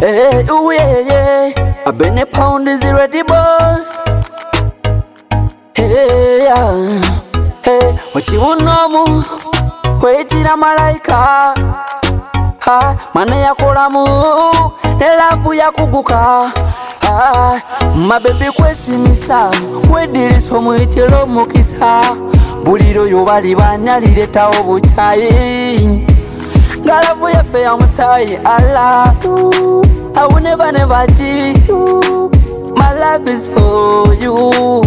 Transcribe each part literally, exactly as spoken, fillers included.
Hey, ooh yeah, yeah. I been a pound is ready, boy. Hey, yeah. Hey, what you want know? Waiting a malaika. Ha, mane ya kolamu, nelavu ya kubuka. Ha, my baby kwesi misa, wedili somu itilo mukisa. Buliro yobali banyalireta obuchayi. Ngalavu ya fe ya musayi, I love you. I will never never cheat you. My life is for you.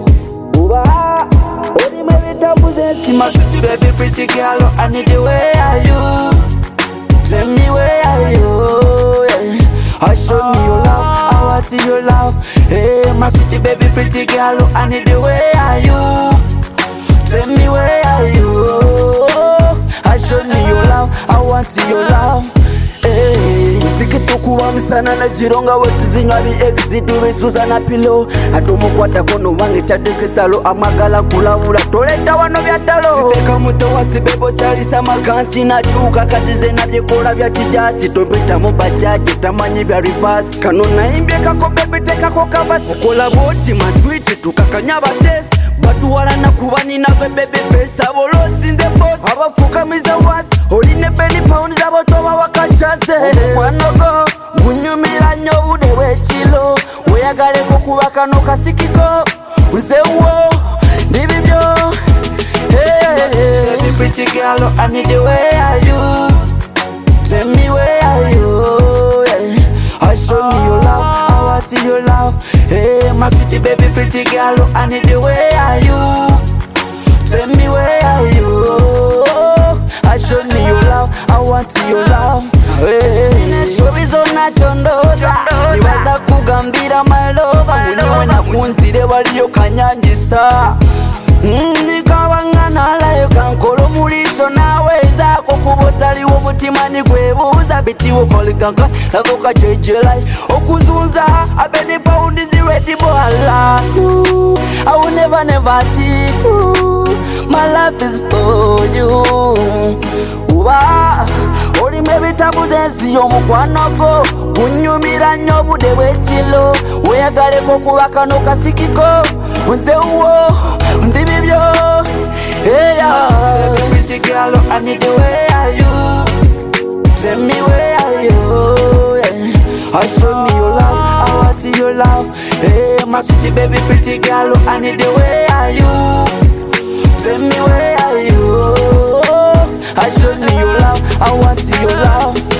My sweet baby, pretty girl, I need the way are you. Tell me where are you? Yeah. I show me your love, I want your love. Hey, my sweet baby, pretty girl, I need the way are you. Tell me where are you? I show me your love, I want your love. Hey, sikituku wa msana na jironga wetu zingabi exitu besuza na pilo. Atomo kwa takono wangi tadeke salo amagala kulawula toleta wano vya talo. Siteka muto wasibebo salisa makansi na chuka katize na vyekola vya chijasi. Topeta mubajaji tamanyi vya reverse. Kanona imbye kako bebe teka kwa kavasi. Ukola boti maswiti tukakanyaba test. Batu wala na kubani na kwe baby face. Abolosi in the boss abafuka miza wasi. Holine belly pound za botoba wakachase. Omukwanogo gunyumira nyo bude wechilo. Weyagale kukubaka no kasikiko. Uze uwo ndibibyo. Hey, baby pretty girl, I need the way are you. Tell me where are you? Yeah. I show me your love, I want your love. Hey, my sweet baby pretty girl, I need the way are you. Tell me where are you? I show me your love, I want your love. Hey, shobizo na chondoza niwaza kugambira my love. Muniwe na kunzire waliyo kanyangisa. Nikawangana layo kankolo mulisho naweza kukubotali womutima nikwebuza bitiwo kolikanka nakoka jejelai okuzunza abeni paundi ziredi bohala. I will never never cheat you. My life is for you. Uba oli mebi tabuzensi yomukwanogo gunyumira nyo bude wechilo. Weyagale kokubaka no kasikiko. Unze uwo ndibibyo. Hey yeah, pretty girl, I need the way are you. Tell me where are you? Yeah. I show me your love, I want your love. Hey, my sweet baby, pretty girl, I need the way are you. Tell me where are you? I show me your love, I want your love.